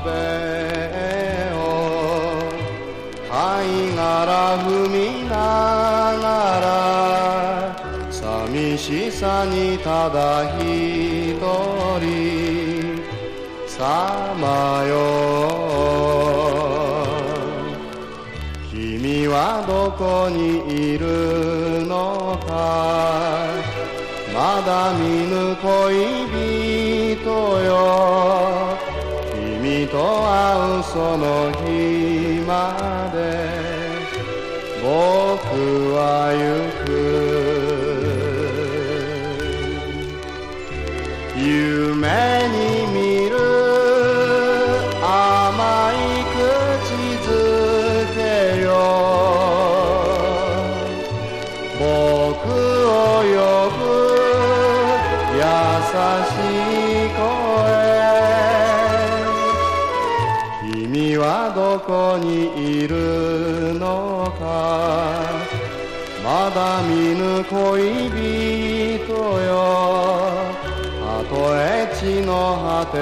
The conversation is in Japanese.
を貝殻踏みながら寂しさにただ一人さまよう。君はどこにいるのか、まだ見ぬ恋人よ。君と会うその日まで僕は行く。夢に見る甘い口づけよ、僕を呼ぶ優しい声。君はどこにいるのか、まだ見ぬ恋人よ。たとえ地の果て